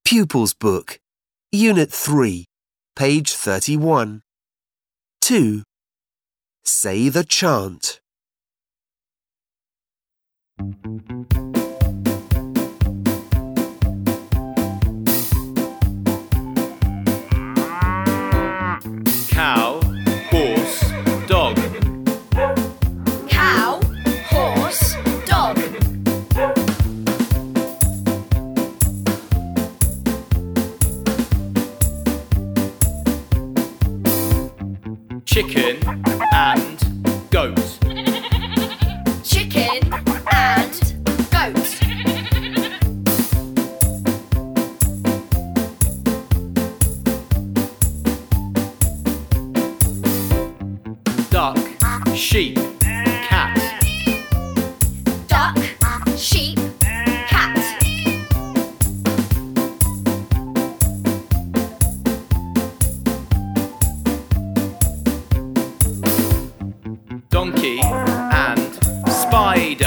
Pupils Book, Unit 3, page 31. 2. Say the chant. Cow, horse, dog. Cow, horse, dog. Chicken and goat. Chicken and goat. Duck, sheep, cat. Duck, sheep, cat. Donkey and spider.